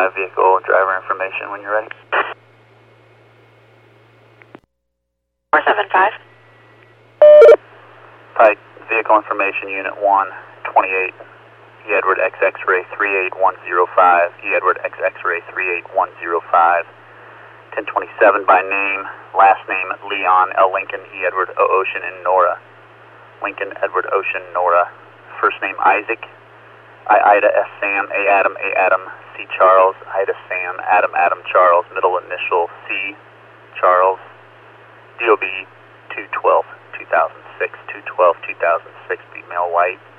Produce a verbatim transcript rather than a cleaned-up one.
five, vehicle driver information when you're ready. four seven five. Pike, vehicle information unit one, twenty-eight, E Edward X X-ray three eight one zero five, E Edward X X-ray three eight one zero five, ten twenty-seven by name, last name Leon L. Lincoln, E Edward O. Ocean and Nora. Lincoln, Edward Ocean, Nora. First name Isaac, I Ida S Sam, A Adam, A Adam, C Charles, Ida Sam, Adam, Adam, Charles, middle initial C, Charles, D O B two twelve two thousand six, two twelve two thousand six, female white.